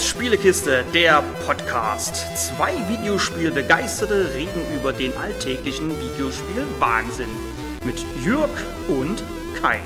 Spielekiste, der Podcast. Zwei Videospielbegeisterte reden über den alltäglichen Videospiel-Wahnsinn. Mit Jörg und Kai.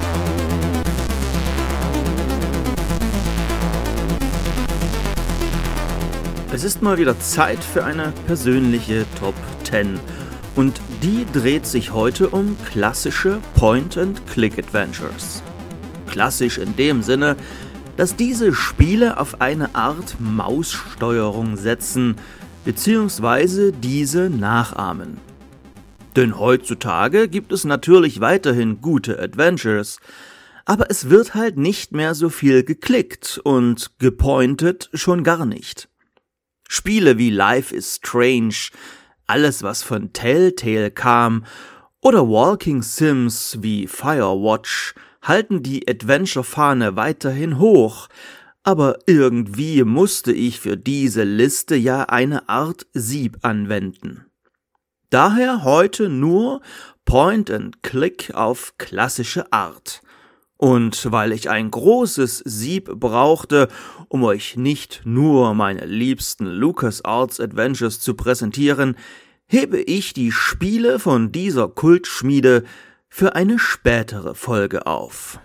Es ist mal wieder Zeit für eine persönliche Top 10. Und die dreht sich heute um klassische Point-and-Click-Adventures. Klassisch in dem Sinne, dass diese Spiele auf eine Art Maussteuerung setzen, bzw. diese nachahmen. Denn heutzutage gibt es natürlich weiterhin gute Adventures, aber es wird halt nicht mehr so viel geklickt und gepointet schon gar nicht. Spiele wie Life is Strange, alles was von Telltale kam, oder Walking Sims wie Firewatch halten die Adventure-Fahne weiterhin hoch, aber irgendwie musste ich für diese Liste ja eine Art Sieb anwenden. Daher heute nur Point-and-Click auf klassische Art. Und weil ich ein großes Sieb brauchte, um euch nicht nur meine liebsten LucasArts Adventures zu präsentieren, hebe ich die Spiele von dieser Kultschmiede für eine spätere Folge auf.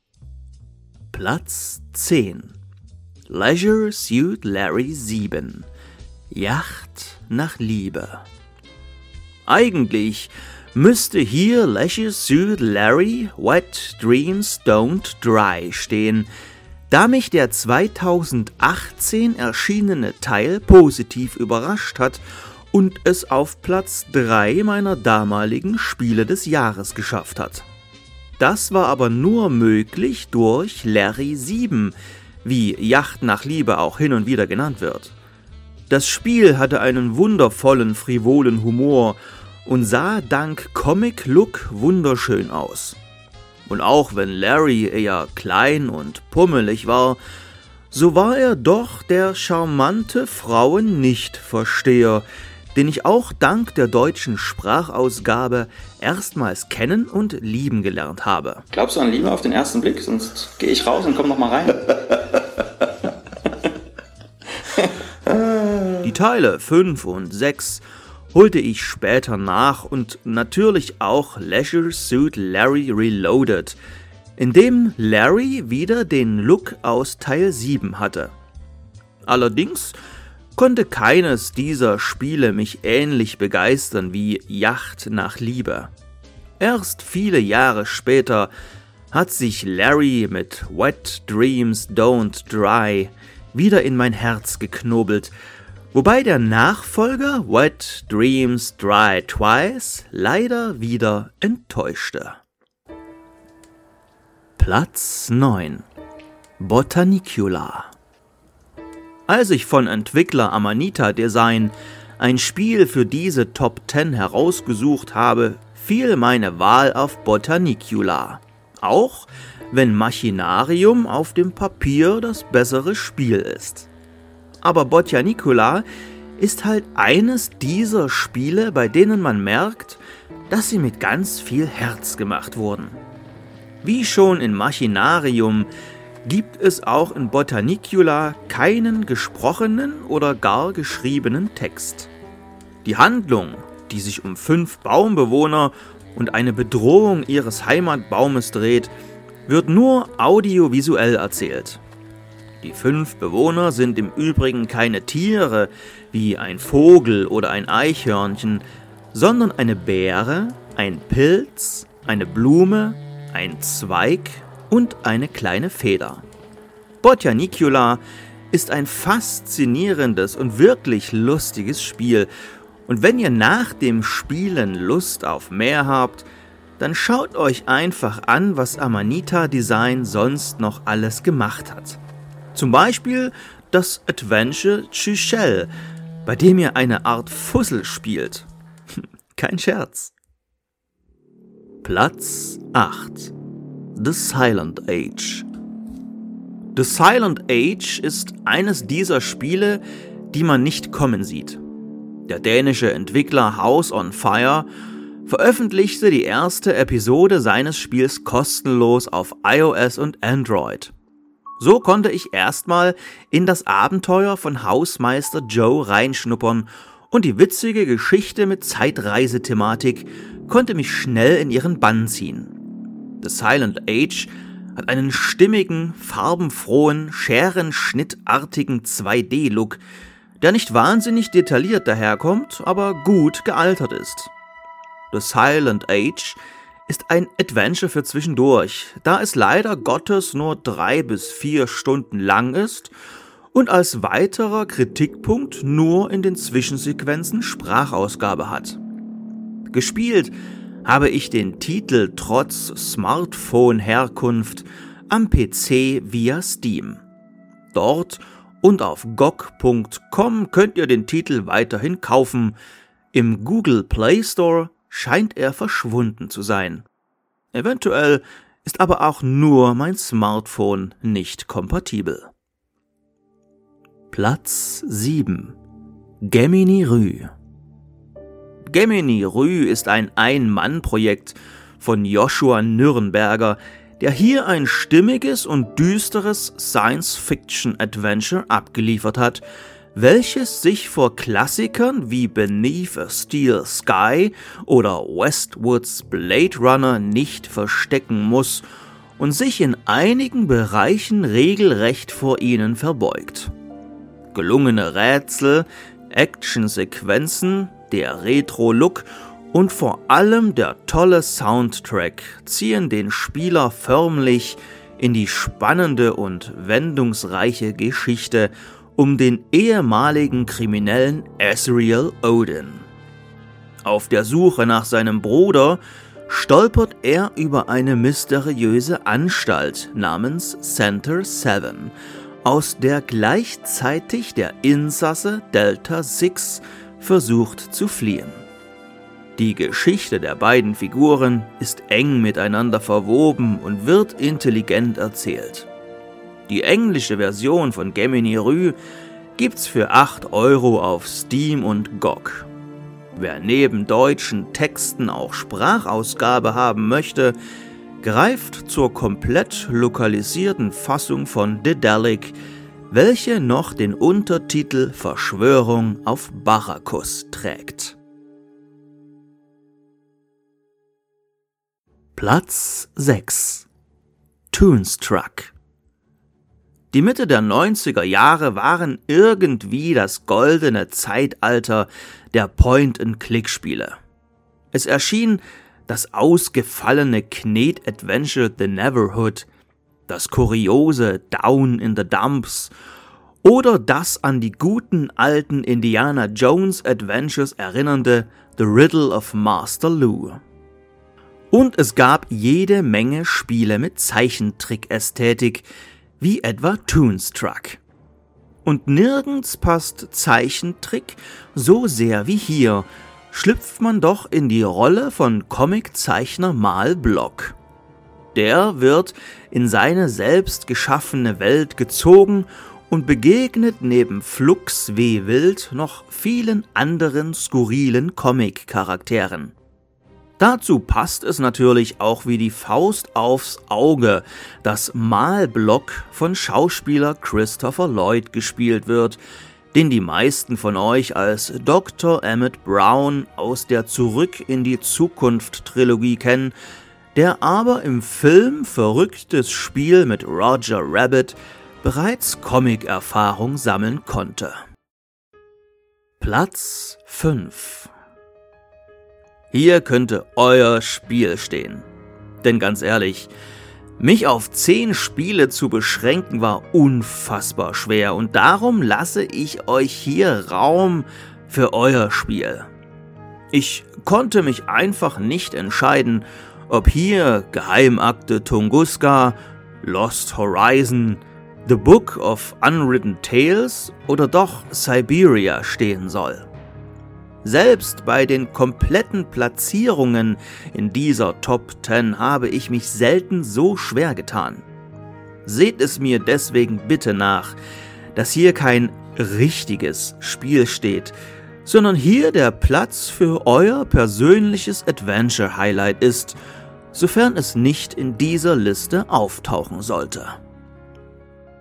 Platz 10. Leisure Suit Larry 7. Yacht nach Liebe. Eigentlich müsste hier Leisure Suit Larry Wet Dreams Don't Dry stehen, da mich der 2018 erschienene Teil positiv überrascht hat und es auf Platz 3 meiner damaligen Spiele des Jahres geschafft hat. Das war aber nur möglich durch Larry 7, wie Yacht nach Liebe auch hin und wieder genannt wird. Das Spiel hatte einen wundervollen, frivolen Humor und sah dank Comic-Look wunderschön aus. Und auch wenn Larry eher klein und pummelig war, so war er doch der charmante Frauen-Nicht-Versteher, den ich auch dank der deutschen Sprachausgabe erstmals kennen und lieben gelernt habe. Glaubst du an Liebe auf den ersten Blick? Sonst gehe ich raus und komm noch mal rein. Die Teile 5 und 6 holte ich später nach und natürlich auch Leisure Suit Larry Reloaded, in dem Larry wieder den Look aus Teil 7 hatte. Allerdings konnte keines dieser Spiele mich ähnlich begeistern wie Yacht nach Liebe. Erst viele Jahre später hat sich Larry mit Wet Dreams Don't Dry wieder in mein Herz geknobelt, wobei der Nachfolger Wet Dreams Dry Twice leider wieder enttäuschte. Platz 9. Botanicula. Als ich von Entwickler Amanita Design ein Spiel für diese Top 10 herausgesucht habe, fiel meine Wahl auf Botanicula. Auch wenn Machinarium auf dem Papier das bessere Spiel ist. Aber Botanicula ist halt eines dieser Spiele, bei denen man merkt, dass sie mit ganz viel Herz gemacht wurden. Wie schon in Machinarium gibt es auch in Botanicula keinen gesprochenen oder gar geschriebenen Text. Die Handlung, die sich um 5 Baumbewohner und eine Bedrohung ihres Heimatbaumes dreht, wird nur audiovisuell erzählt. Die 5 Bewohner sind im Übrigen keine Tiere wie ein Vogel oder ein Eichhörnchen, sondern eine Beere, ein Pilz, eine Blume, ein Zweig und eine kleine Feder. Botanicula ist ein faszinierendes und wirklich lustiges Spiel. Und wenn ihr nach dem Spielen Lust auf mehr habt, dann schaut euch einfach an, was Amanita Design sonst noch alles gemacht hat. Zum Beispiel das Adventure Chychel, bei dem ihr eine Art Fussel spielt. Kein Scherz. Platz 8. The Silent Age. The Silent Age ist eines dieser Spiele, die man nicht kommen sieht. Der dänische Entwickler House on Fire veröffentlichte die erste Episode seines Spiels kostenlos auf iOS und Android. So konnte ich erstmal in das Abenteuer von Hausmeister Joe reinschnuppern und die witzige Geschichte mit Zeitreisethematik konnte mich schnell in ihren Bann ziehen. The Silent Age hat einen stimmigen, farbenfrohen, scherenschnittartigen 2D-Look, der nicht wahnsinnig detailliert daherkommt, aber gut gealtert ist. The Silent Age ist ein Adventure für zwischendurch, da es leider Gottes nur 3 bis 4 Stunden lang ist und als weiterer Kritikpunkt nur in den Zwischensequenzen Sprachausgabe hat. Gespielt habe ich den Titel trotz Smartphone-Herkunft am PC via Steam. Dort und auf GOG.com könnt ihr den Titel weiterhin kaufen. Im Google Play Store scheint er verschwunden zu sein. Eventuell ist aber auch nur mein Smartphone nicht kompatibel. Platz 7. Gemini Rue. Gemini Rue ist ein Ein-Mann-Projekt von Joshua Nürnberger, der hier ein stimmiges und düsteres Science-Fiction-Adventure abgeliefert hat, welches sich vor Klassikern wie Beneath a Steel Sky oder Westwoods Blade Runner nicht verstecken muss und sich in einigen Bereichen regelrecht vor ihnen verbeugt. Gelungene Rätsel, Actionsequenzen, der Retro-Look und vor allem der tolle Soundtrack ziehen den Spieler förmlich in die spannende und wendungsreiche Geschichte um den ehemaligen Kriminellen Asriel Odin. Auf der Suche nach seinem Bruder stolpert er über eine mysteriöse Anstalt namens Center 7, aus der gleichzeitig der Insasse Delta 6 versucht zu fliehen. Die Geschichte der beiden Figuren ist eng miteinander verwoben und wird intelligent erzählt. Die englische Version von Gemini Rue gibt's für 8 € auf Steam und GOG. Wer neben deutschen Texten auch Sprachausgabe haben möchte, greift zur komplett lokalisierten Fassung von Daedalic, welche noch den Untertitel Verschwörung auf Bacchus trägt. Platz 6. Toonstruck. Die Mitte der 90er Jahre waren irgendwie das goldene Zeitalter der Point-and-Click-Spiele. Es erschien das ausgefallene Knet-Adventure The Neverhood, das kuriose Down in the Dumps oder das an die guten alten Indiana Jones Adventures erinnernde The Riddle of Master Lou. Und es gab jede Menge Spiele mit Zeichentrick-Ästhetik, wie etwa Toonstruck. Und nirgends passt Zeichentrick so sehr wie hier, schlüpft man doch in die Rolle von Comiczeichner Mal Block. Der wird in seine selbst geschaffene Welt gezogen und begegnet neben Flux W. Wild noch vielen anderen skurrilen Comic-Charakteren. Dazu passt es natürlich auch wie die Faust aufs Auge, dass Mal Block von Schauspieler Christopher Lloyd gespielt wird, den die meisten von euch als Dr. Emmett Brown aus der Zurück in die Zukunft-Trilogie kennen, der aber im Film Verrücktes Spiel mit Roger Rabbit bereits Comic-Erfahrung sammeln konnte. Platz 5. Hier könnte euer Spiel stehen. Denn ganz ehrlich, mich auf 10 Spiele zu beschränken war unfassbar schwer und darum lasse ich euch hier Raum für euer Spiel. Ich konnte mich einfach nicht entscheiden, ob hier Geheimakte Tunguska, Lost Horizon, The Book of Unwritten Tales oder doch Siberia stehen soll. Selbst bei den kompletten Platzierungen in dieser Top 10 habe ich mich selten so schwer getan. Seht es mir deswegen bitte nach, dass hier kein richtiges Spiel steht, sondern hier der Platz für euer persönliches Adventure-Highlight ist, sofern es nicht in dieser Liste auftauchen sollte.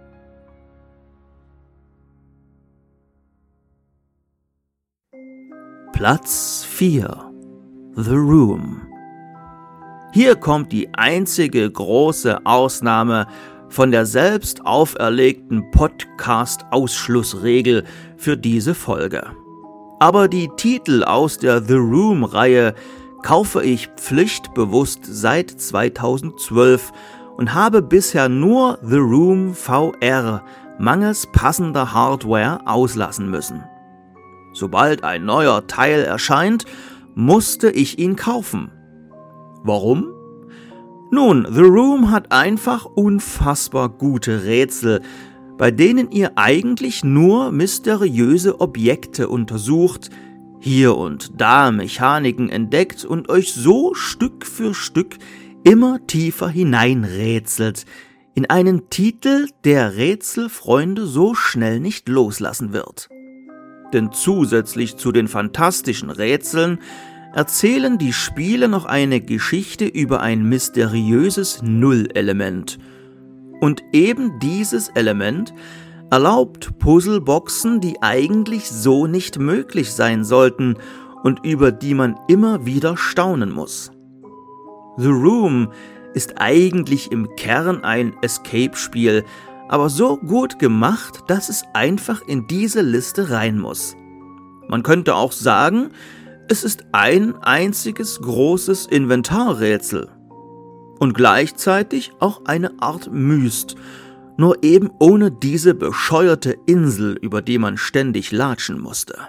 Platz 4. The Room. Hier kommt die einzige große Ausnahme von der selbst auferlegten Podcast-Ausschlussregel für diese Folge. Aber die Titel aus der The Room-Reihe kaufe ich pflichtbewusst seit 2012 und habe bisher nur The Room VR mangels passender Hardware auslassen müssen. Sobald ein neuer Teil erscheint, musste ich ihn kaufen. Warum? Nun, The Room hat einfach unfassbar gute Rätsel, bei denen ihr eigentlich nur mysteriöse Objekte untersucht, hier und da Mechaniken entdeckt und euch so Stück für Stück immer tiefer hineinrätselt in einen Titel, der Rätselfreunde so schnell nicht loslassen wird. Denn zusätzlich zu den fantastischen Rätseln erzählen die Spiele noch eine Geschichte über ein mysteriöses Nullelement. Und eben dieses Element erlaubt Puzzleboxen, die eigentlich so nicht möglich sein sollten und über die man immer wieder staunen muss. The Room ist eigentlich im Kern ein Escape-Spiel, aber so gut gemacht, dass es einfach in diese Liste rein muss. Man könnte auch sagen, es ist ein einziges großes Inventarrätsel und gleichzeitig auch eine Art Myst, nur eben ohne diese bescheuerte Insel, über die man ständig latschen musste.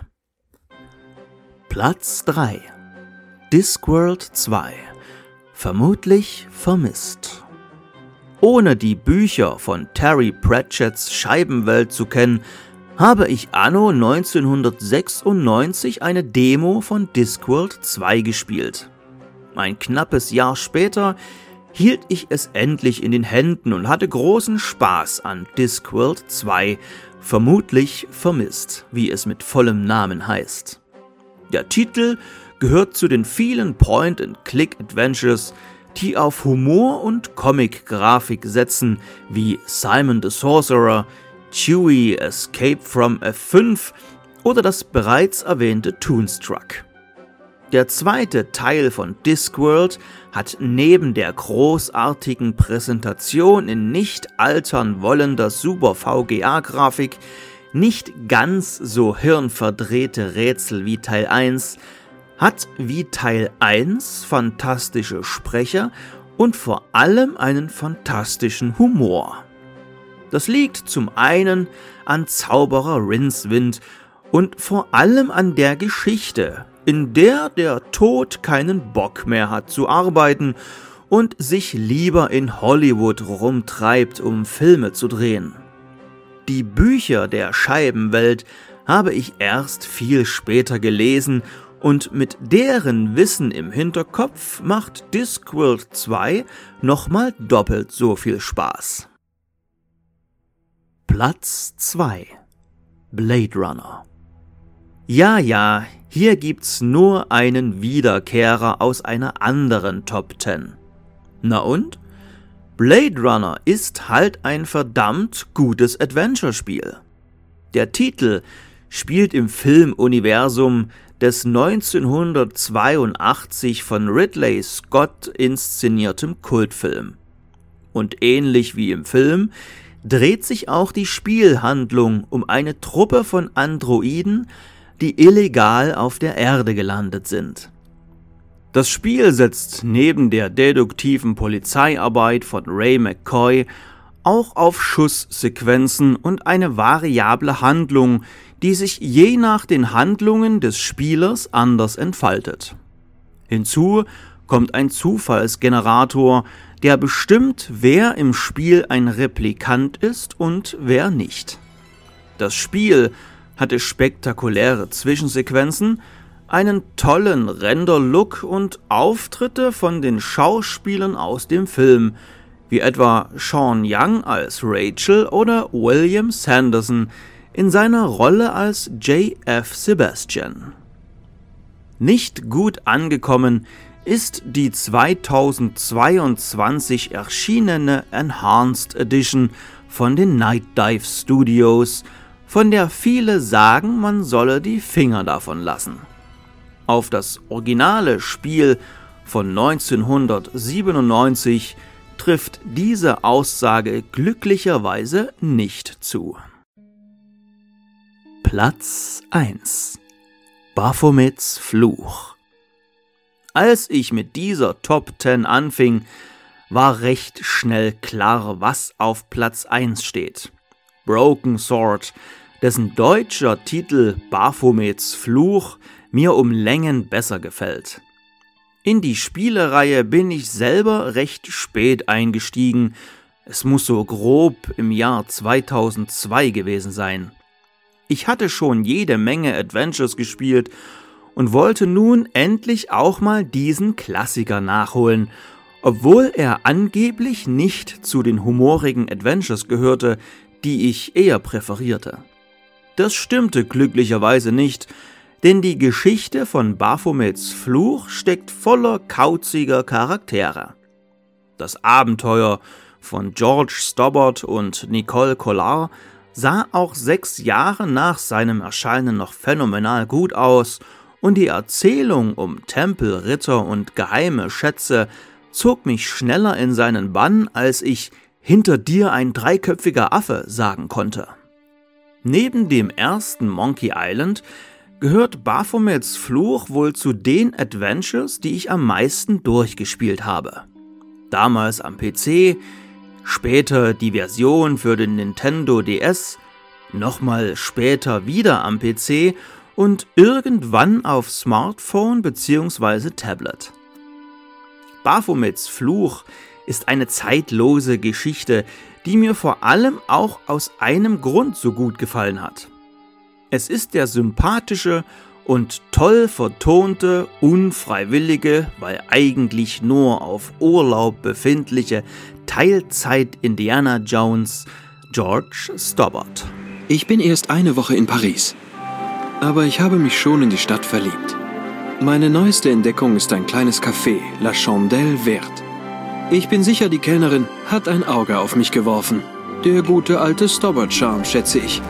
Platz 3. Discworld 2. Vermutlich vermisst. Ohne die Bücher von Terry Pratchetts Scheibenwelt zu kennen, habe ich anno 1996 eine Demo von Discworld 2 gespielt. Ein knappes Jahr später hielt ich es endlich in den Händen und hatte großen Spaß an Discworld 2, vermutlich vermisst, wie es mit vollem Namen heißt. Der Titel gehört zu den vielen Point-and-Click-Adventures, die auf Humor und Comic-Grafik setzen, wie Simon the Sorcerer, Chewie Escape from F5 oder das bereits erwähnte Toonstruck. Der zweite Teil von Discworld hat neben der großartigen Präsentation in nicht altern wollender Super VGA-Grafik nicht ganz so hirnverdrehte Rätsel wie Teil 1, hat wie Teil 1 fantastische Sprecher und vor allem einen fantastischen Humor. Das liegt zum einen an Zauberer Rincewind und vor allem an der Geschichte, in der der Tod keinen Bock mehr hat zu arbeiten und sich lieber in Hollywood rumtreibt, um Filme zu drehen. Die Bücher der Scheibenwelt habe ich erst viel später gelesen und mit deren Wissen im Hinterkopf macht Discworld 2 nochmal doppelt so viel Spaß. Platz 2. Blade Runner. Ja, hier gibt's nur einen Wiederkehrer aus einer anderen Top 10. Na und? Blade Runner ist halt ein verdammt gutes Adventure-Spiel. Der Titel spielt im Filmuniversum des 1982 von Ridley Scott inszeniertem Kultfilm. Und ähnlich wie im Film dreht sich auch die Spielhandlung um eine Truppe von Androiden, die illegal auf der Erde gelandet sind. Das Spiel setzt neben der deduktiven Polizeiarbeit von Ray McCoy auch auf Schusssequenzen und eine variable Handlung, die sich je nach den Handlungen des Spielers anders entfaltet. Hinzu kommt ein Zufallsgenerator, der bestimmt, wer im Spiel ein Replikant ist und wer nicht. Das Spiel hatte spektakuläre Zwischensequenzen, einen tollen Render-Look und Auftritte von den Schauspielern aus dem Film, wie etwa Sean Young als Rachel oder William Sanderson in seiner Rolle als J.F. Sebastian. Nicht gut angekommen ist die 2022 erschienene Enhanced Edition von den Night Dive Studios, von der viele sagen, man solle die Finger davon lassen. Auf das originale Spiel von 1997 trifft diese Aussage glücklicherweise nicht zu. Platz 1: Baphomets Fluch. Als ich mit dieser Top 10 anfing, war recht schnell klar, was auf Platz 1 steht. Broken Sword, dessen deutscher Titel Baphomets Fluch mir um Längen besser gefällt. In die Spielereihe bin ich selber recht spät eingestiegen. Es muss so grob im Jahr 2002 gewesen sein. Ich hatte schon jede Menge Adventures gespielt und wollte nun endlich auch mal diesen Klassiker nachholen, obwohl er angeblich nicht zu den humorigen Adventures gehörte, die ich eher präferierte. Das stimmte glücklicherweise nicht, denn die Geschichte von Baphomets Fluch steckt voller kauziger Charaktere. Das Abenteuer von George Stobbart und Nicole Collard sah auch 6 Jahre nach seinem Erscheinen noch phänomenal gut aus und die Erzählung um Tempelritter und geheime Schätze zog mich schneller in seinen Bann, als ich »hinter dir ein dreiköpfiger Affe« sagen konnte. Neben dem ersten Monkey Island gehört Baphomets Fluch wohl zu den Adventures, die ich am meisten durchgespielt habe. Damals am PC, später die Version für den Nintendo DS, nochmal später wieder am PC und irgendwann auf Smartphone bzw. Tablet. Baphomets Fluch ist eine zeitlose Geschichte, die mir vor allem auch aus einem Grund so gut gefallen hat. Es ist der sympathische und toll vertonte, unfreiwillige, weil eigentlich nur auf Urlaub befindliche Teilzeit-Indiana Jones George Stobbart. Ich bin erst eine Woche in Paris, aber ich habe mich schon in die Stadt verliebt. Meine neueste Entdeckung ist ein kleines Café, La Chandelle Verte. Ich bin sicher, die Kellnerin hat ein Auge auf mich geworfen. Der gute alte Stobbart-Charme, schätze ich.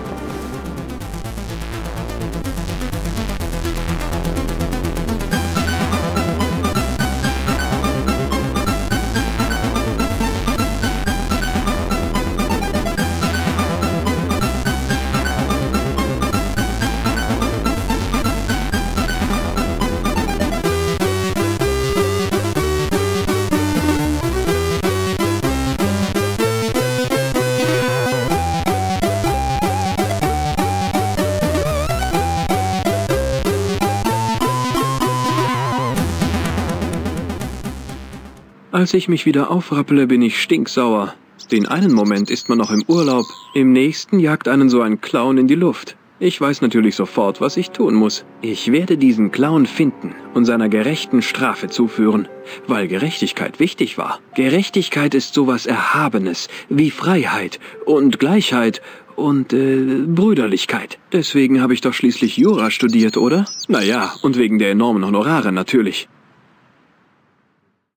Als ich mich wieder aufrappele, bin ich stinksauer. Den einen Moment ist man noch im Urlaub, im nächsten jagt einen so ein Clown in die Luft. Ich weiß natürlich sofort, was ich tun muss. Ich werde diesen Clown finden und seiner gerechten Strafe zuführen, weil Gerechtigkeit wichtig war. Gerechtigkeit ist sowas Erhabenes, wie Freiheit und Gleichheit und Brüderlichkeit. Deswegen habe ich doch schließlich Jura studiert, oder? Naja, und wegen der enormen Honorare natürlich.